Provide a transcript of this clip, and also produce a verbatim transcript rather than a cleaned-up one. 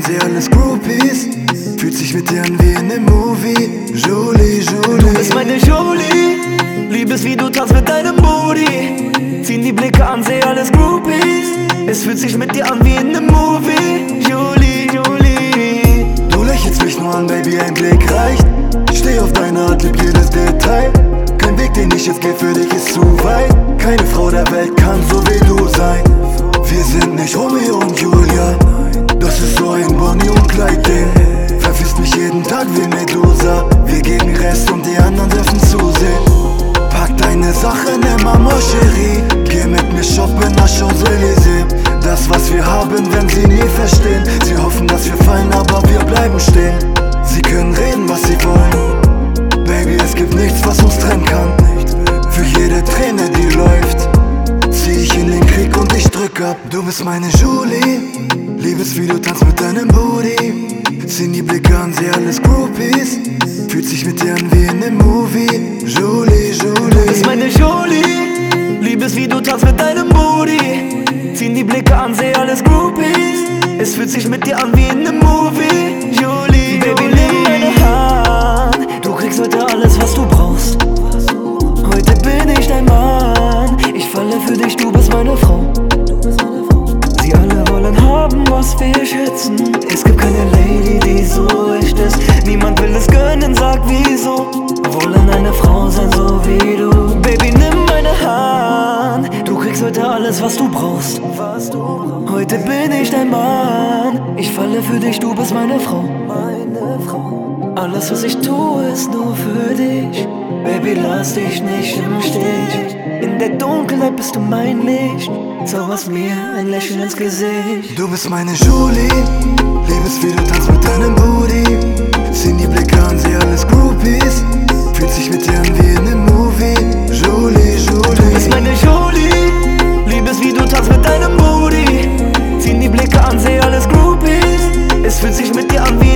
seh alles Groupies. Fühlt sich mit dir an wie in nem Movie. Julie, Julie. Du bist meine Julie, lieb es wie du tanzt mit deinem Booty. Ziehen die Blicke an, seh alles Groupies. Es fühlt sich mit dir an wie in nem Movie. Julie, Julie. Du lächelst mich nur an, Baby, ein Blick reicht. Ich steh auf deine Art, lieb jedes Detail. Kein Weg, den ich jetzt geh, für dich ist zu weit. Keine Frau der Welt kann so wie du sein. Wir sind nicht Romeo und Julia, das ist so ein Bonnie und Clyde-Ding. Verwisst mich jeden Tag wie Medusa. Wir gegen Rest und die anderen dürfen zusehen. Pack deine Sachen immer, mon chérie. Geh mit mir shoppen nach Champs-Élysées. Das, was wir haben, werden sie nie verstehen. Sie hoffen, dass wir fallen, aber wir bleiben stehen. Sie können reden, was sie wollen. Baby, es gibt nichts, was uns trennen kann. Für jede Träne, die läuft, zieh ich in den Krieg und ich drück ab. Du bist meine Julie, lieb es wie du tanzt mit deinem Booty. Ziehen die Blicke an, seh alles Groupies. Fühlt sich mit dir an wie in nem Movie. Julie, Julie. Du bist meine Julie, lieb es wie du tanzt mit deinem Booty. Ziehen die Blicke an, seh alles Groupies. Es fühlt sich mit dir an wie in nem Movie. Julie, Baby, nimm meine Hand. Du kriegst heute alles, was du brauchst. Heute bin ich dein Mann. Ich falle für dich, du bist meine Frau. Sie alle wollen haben, was wir schätzen. Es gibt keine Lady, die so echt ist. Niemand will es gönnen, sag wieso. Wollen eine Frau sein, so wie du. Baby, nimm meine Hand. Du kriegst heute alles, was du brauchst. Heute bin ich dein Mann. Ich falle für dich, du bist meine Frau. Alles, was ich tue, ist nur für dich. Baby, lass dich nicht im Stich. In der Dunkelheit bist du mein Licht. Zauberst mir ein Lächeln ins Gesicht. Du bist meine Julie, lieb es wie du tanzt mit deinem Booty. Ziehen die Blicke an, seh alles Groupies. Fühlt sich mit dir an wie in nem Movie. Julie, Julie. Du bist meine Julie, lieb es wie du tanzt mit deinem Booty. Ziehen die Blicke an, seh alles Groupies. Es fühlt sich mit dir an wie